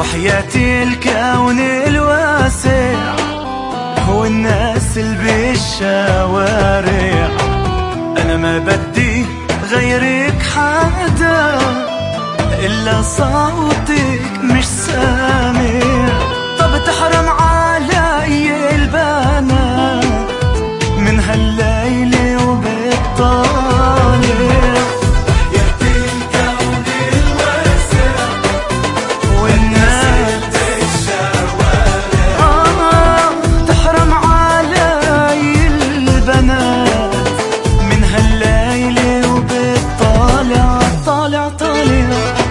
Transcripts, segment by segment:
وحياتي الكون الواسع والناس اللي بالشوارع، أنا ما بدي غيرك حدا إلا صوتك مش سامع. طب تحرم علي البنات من هالليل وبالطالع، وحياتي الكون الواسع والناس بالشوارع. تحرم علي البنات من هالليل وبالطالع، طالع طالع.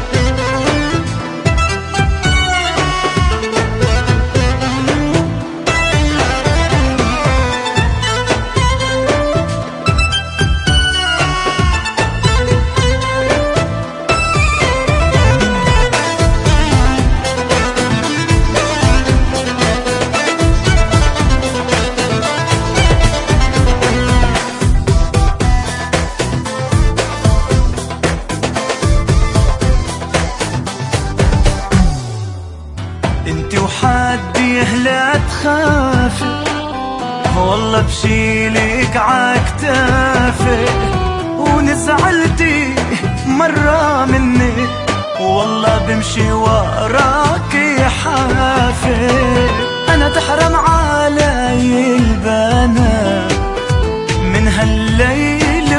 انتي وحدي لا تخافي، والله بشيلك عكتافي، ونزعلتي مرة مني والله بمشي وراكي حافي. انا تحرم علي البنات من هالليل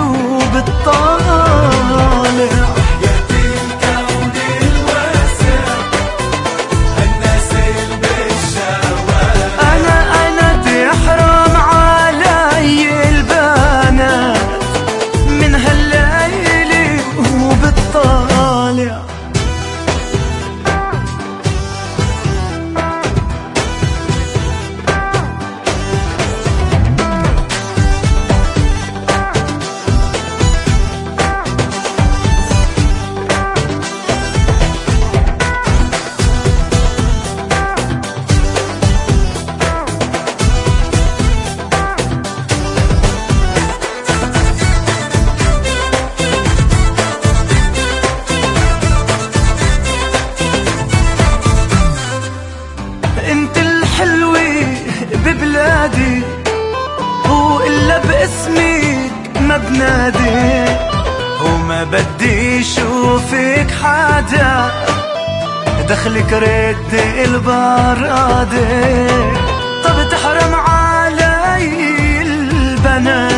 وبالطالع، انت الحلوة ببلادي وإلا باسمك ما بنادي، وما بدي شوفك حدا دخلك رد البرادة. طب تحرم علي البنات